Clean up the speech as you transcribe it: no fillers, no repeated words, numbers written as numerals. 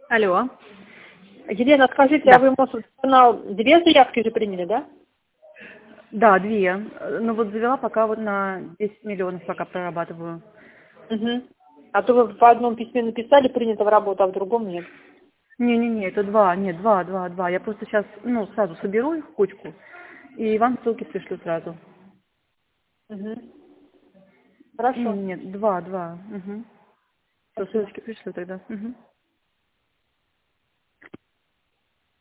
Алло. Елена, скажите, а Да. вы, может, канал 2 заявки уже приняли, да? Да, 2. Ну вот завела пока вот на 10 миллионов пока прорабатываю. Угу. А то вы в одном письме написали, принято в работу, а в другом нет. Не-не-не, это 2, нет, 2. Я просто сейчас, сразу соберу их в кучку и вам ссылки пришлю сразу. Угу. Хорошо. Нет, 2. Угу. Все, Спасибо. ссылочки пришлю тогда. Угу.